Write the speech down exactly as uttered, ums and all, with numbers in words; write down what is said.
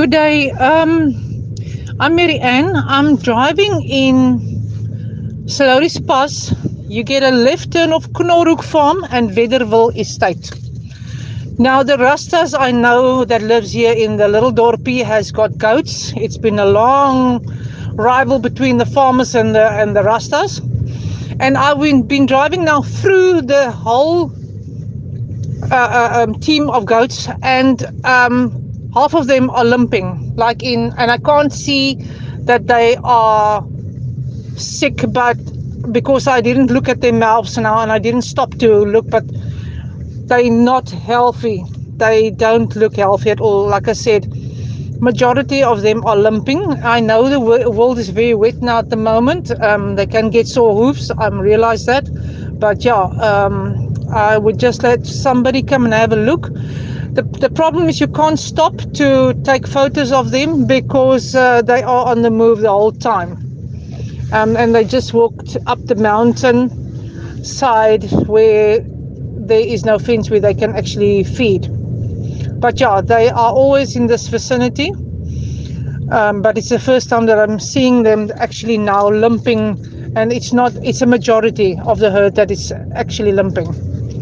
Good day. Um, I'm Mary Ann. I'm driving in Soloris Pass. You get a left turn of Knorrook Farm and Wedderville Estate. Now, the Rastas I know that lives here in the little dorpie has got goats. It's been a long rival between the farmers and the and the Rastas. And I've been, been driving now through the whole uh, uh, um, team of goats, and um, half of them are limping, like in, and I can't see that they are sick, but because I didn't look at their mouths now and I didn't stop to look, but they're not healthy. They don't look healthy at all. Like I said, majority of them are limping. I know the world is very wet now at the moment. Um, they can get sore hoofs. I realize that, but yeah, um, I would just let somebody come and have a look. The, the problem is you can't stop to take photos of them because uh, they are on the move the whole time. Um, and they just walked up the mountain side where there is no fence where they can actually feed. But yeah, they are always in this vicinity. Um, but it's the first time that I'm seeing them actually now limping, and it's not, it's a majority of the herd that is actually limping.